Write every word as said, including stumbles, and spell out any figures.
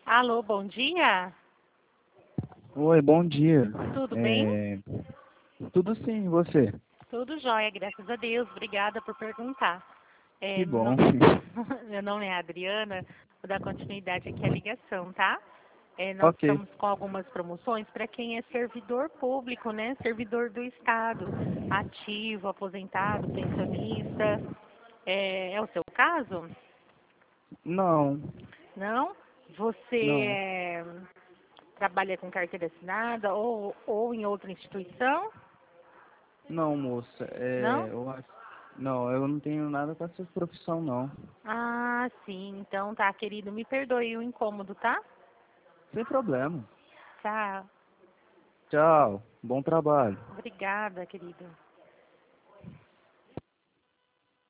Alô, bom dia? Oi, bom dia. Tudo bem? É, Tudo sim, e você? Tudo jóia, graças a Deus. Obrigada por perguntar. Que É, meu, no- bom. meu nome é Adriana, vou dar continuidade aqui à ligação, tá? É, nós Ok. estamos com algumas promoções para quem é servidor público, né? Servidor do Estado, ativo, aposentado, pensionista. É, é o seu caso? Não, Não? Você não, é, trabalha com carteira assinada ou, ou em outra instituição? não, moça. É, Não? eu acho... Não, eu não tenho nada com essa profissão, não. Ah, sim. Então tá, querido. Me perdoe o incômodo, tá? Sem problema. Tchau. Tchau, bom trabalho. Obrigada, querido.